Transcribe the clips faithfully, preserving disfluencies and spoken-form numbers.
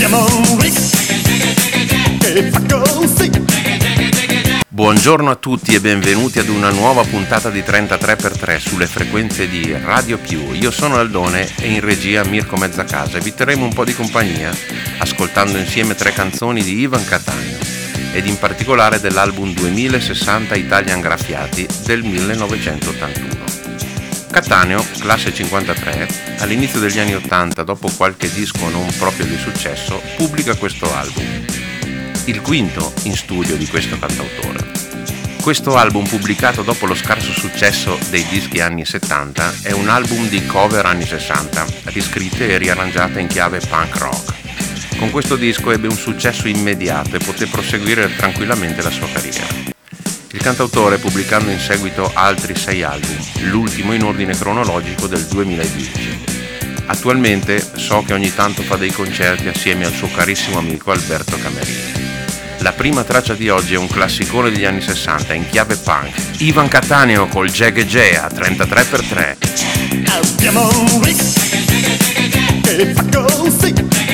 Buongiorno a tutti e benvenuti ad una nuova puntata di trentatré per tre sulle frequenze di Radio Più. Io sono Aldone e in regia Mirko Mezzacasa e vi terremo un po' di compagnia ascoltando insieme tre canzoni di Ivan Cattaneo ed in particolare dell'album duemilasessanta Italian Graffiati del millenovecentottantuno. Cattaneo, classe cinquantatré, all'inizio degli anni ottanta, dopo qualche disco non proprio di successo, pubblica questo album, il quinto in studio di questo cantautore. Questo album, pubblicato dopo lo scarso successo dei dischi anni settanta, è un album di cover anni sessanta, riscritte e riarrangiate in chiave punk rock. Con questo disco ebbe un successo immediato e poté proseguire tranquillamente la sua carriera. Il cantautore pubblicando in seguito altri sei album, l'ultimo in ordine cronologico del duemiladieci. Attualmente so che ogni tanto fa dei concerti assieme al suo carissimo amico Alberto Camerini. La prima traccia di oggi è un classicone degli anni sessanta in chiave punk. Ivan Cattaneo col Jagga Jay a trentatré per tre. Abbiamo un riff che fa così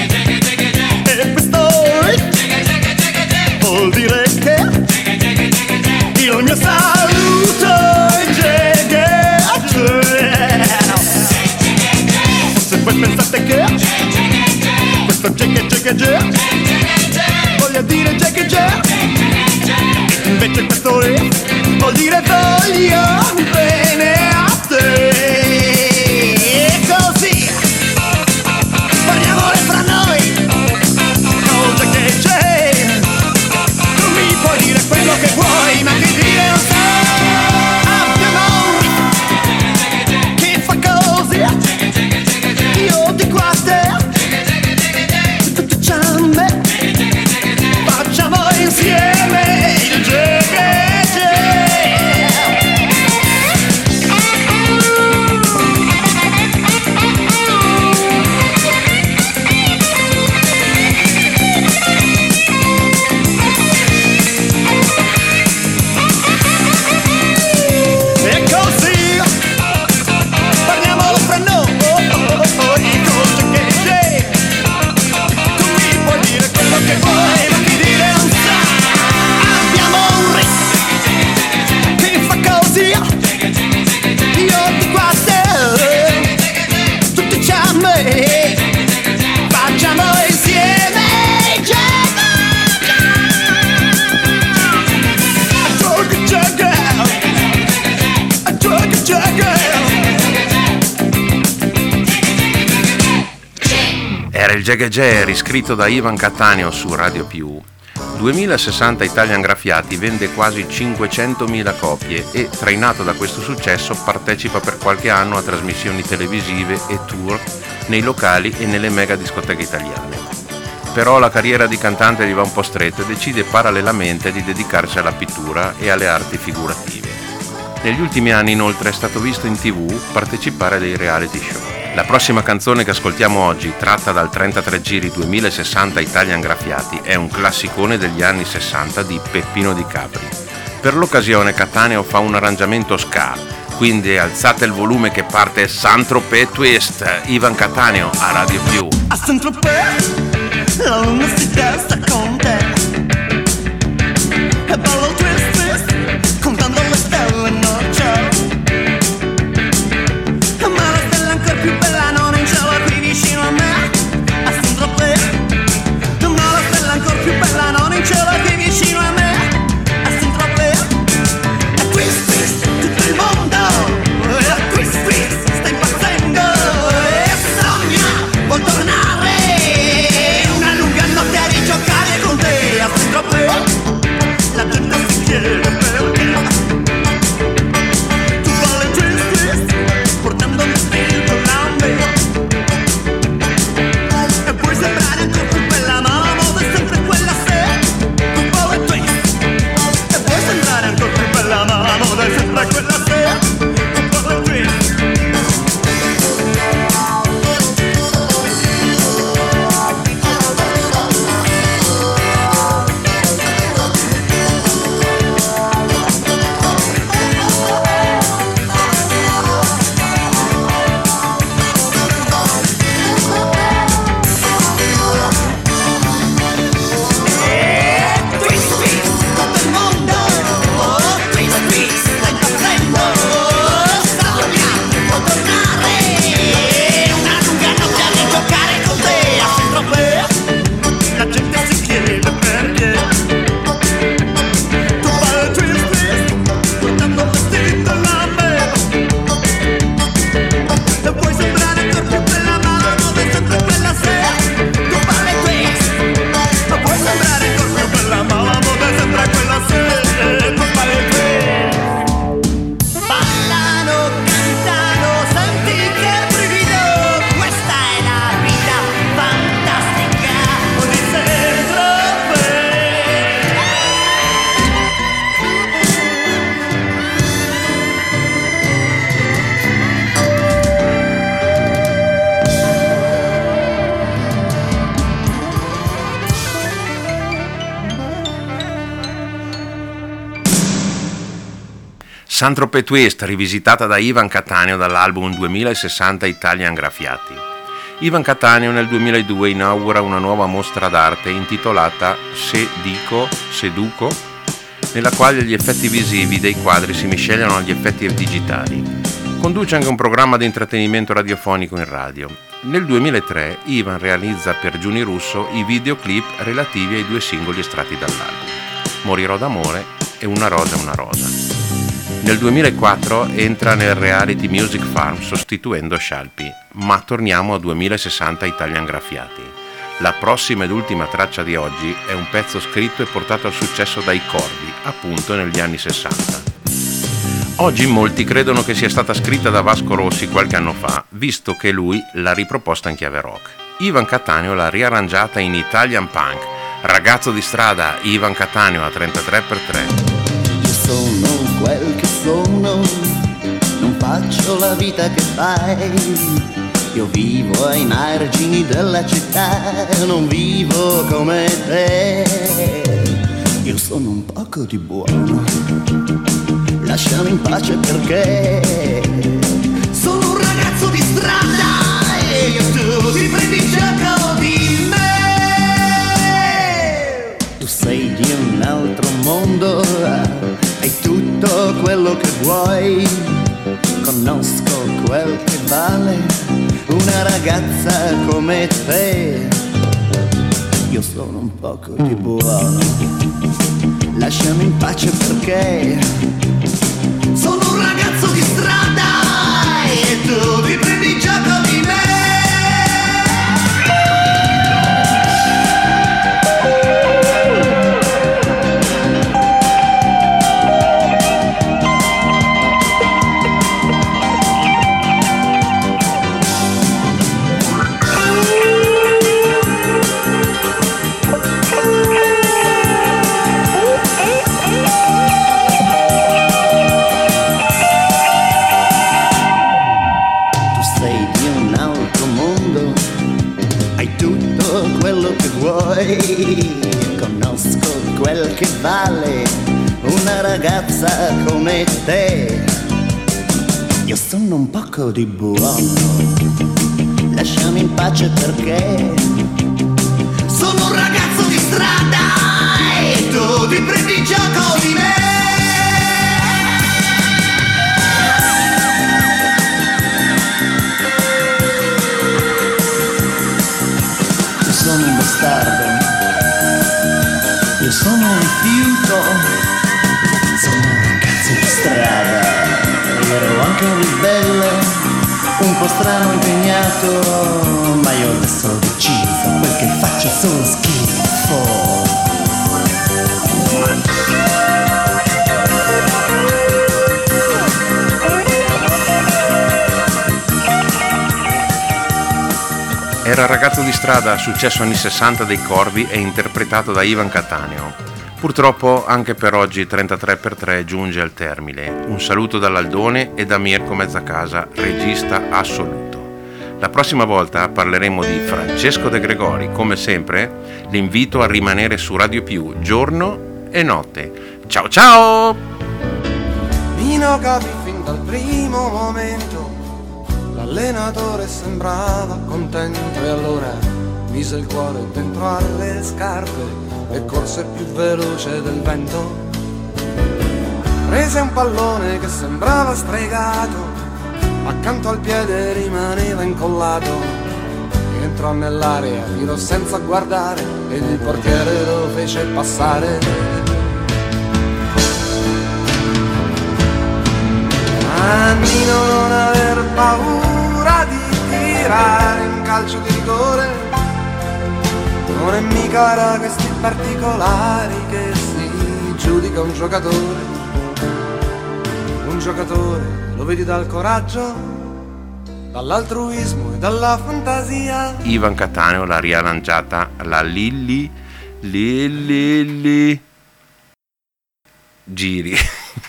e questo riff vuol dire che il mio saluto è Jagga Jay. Forse voi pensate che questo Jagga Jagga Jay voglia dire Jagga Jay, invece questo riff vuol dire voglio bene a te. E così parliamone fra noi, oh Jagga Jay, tu mi puoi dire quello che vuoi, ma che dire non so. Abbiamo un riff che fa così, io dico a te, tu dici a me, facciamo insieme il Jagga Jay. E così parliamolo fra noi, col Jagga Jay, tu mi puoi dire quello che vuoi, ma che dire non sa. Abbiamo un riff che fa così, io dico a te, tu dici a me, facciamo insieme Jagga Jagga Jagga Jagga. Era il Jagga Jay riscritto da Ivan Cattaneo su Radio Più. duemilasessanta Italian Graffiati vende quasi cinquecentomila copie e, trainato da questo successo, partecipa per qualche anno a trasmissioni televisive e tour nei locali e nelle mega discoteche italiane. Però la carriera di cantante gli va un po' stretta e decide parallelamente di dedicarsi alla pittura e alle arti figurative. Negli ultimi anni inoltre è stato visto in tv partecipare a dei reality show. La prossima canzone che ascoltiamo oggi, tratta dal trentatré giri duemilasessanta Italian Graffiati, è un classicone degli anni sessanta di Peppino Di Capri. Per l'occasione Cattaneo fa un arrangiamento ska, quindi alzate il volume che parte Saint-Tropez Twist. Ivan Cattaneo a Radio Più. A Saint-Tropez la luna si testa con te e ballo il twist twist contando le stelle non c'è, ma la stella ancora più bella non è in cielo qui vicino a me. A Saint-Tropez, ma la stella ancora più bella non è in cielo qui vicino a me. A Saint-Tropez e twist twist tutto il mondo, e twist twist sta impazzendo e sogna vuol tornare una lunga notte a rigiocare con te. A Saint-Tropez la gente si chiede Saint-Tropez Twist, rivisitata da Ivan Cattaneo dall'album duemilasessanta Italian Graffiati. Ivan Cattaneo nel duemiladue inaugura una nuova mostra d'arte intitolata Se Dico, Seduco, nella quale gli effetti visivi dei quadri si miscelano agli effetti digitali. Conduce anche un programma di intrattenimento radiofonico in radio. Nel duemilatré Ivan realizza per Giuni Russo i videoclip relativi ai due singoli estratti dall'album, Morirò d'amore e Una rosa è una rosa. Nel duemilaquattro entra nel reality Music Farm sostituendo Scialpi, ma torniamo a duemilasessanta Italian Graffiati. La prossima ed ultima traccia di oggi è un pezzo scritto e portato al successo dai Corvi, appunto negli anni sessanta. Oggi molti credono che sia stata scritta da Vasco Rossi qualche anno fa, visto che lui l'ha riproposta in chiave rock. Ivan Cattaneo l'ha riarrangiata in Italian Punk. Ragazzo di strada, Ivan Cattaneo a trentatré per tre. Io sono quel che sono, non faccio la vita che fai. Io vivo ai margini della città, non vivo come te. Io sono un poco di buono, lasciami in pace perché sono un ragazzo di strada e tu ti prendi gioco di me. Tu sei di un altro mondo, hai tutto quello che vuoi. Conosco quel che vale una ragazza come te. Io sono un poco di buono, lasciami in pace perché sono un ragazzo di strada e tu ti prendi gioco di me. Conosco quel che vale una ragazza come te. Io sono un poco di buono, lasciami in pace perché sono un ragazzo di strada e tu ti prendi gioco di me. Io sono un bastardo, io sono un fiuto, sono un ragazzo di strada, ero anche un ribelle, un po' strano impegnato, ma io adesso ho deciso, quel che faccio è solo schifo. Era ragazzo di strada, successo anni sessanta dei Corvi e interpretato da Ivan Cattaneo. Purtroppo anche per oggi trentatré per tre giunge al termine. Un saluto dall'Aldone e da Mirko Mezzacasa, regista assoluto. La prossima volta parleremo di Francesco De Gregori. Come sempre, l'invito a rimanere su Radio Più giorno e notte. Ciao ciao! Mino capì fin dal primo momento, l'allenatore sembrava contento e allora mise il cuore dentro alle scarpe e corse più veloce del vento. Prese un pallone che sembrava stregato, accanto al piede rimaneva incollato. Entrò nell'area, tirò senza guardare e il portiere lo fece passare. Ma Nino non aver paura di tirare un calcio di rigore, non è mica da questi particolari che si giudica un giocatore. Un giocatore lo vedi dal coraggio, dall'altruismo e dalla fantasia. Ivan Cattaneo l'ha riarrangiata la Lilli Lilli Giri.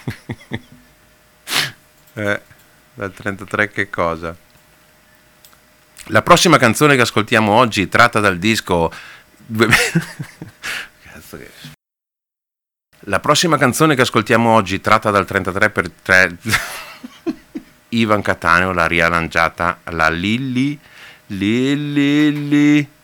eh, dal trentatré che cosa? La prossima canzone che ascoltiamo oggi, tratta dal disco Cazzo che La prossima canzone che ascoltiamo oggi, tratta dal trentatré per tre Ivan Cattaneo, l'ha riarrangiata la Lilli Lilli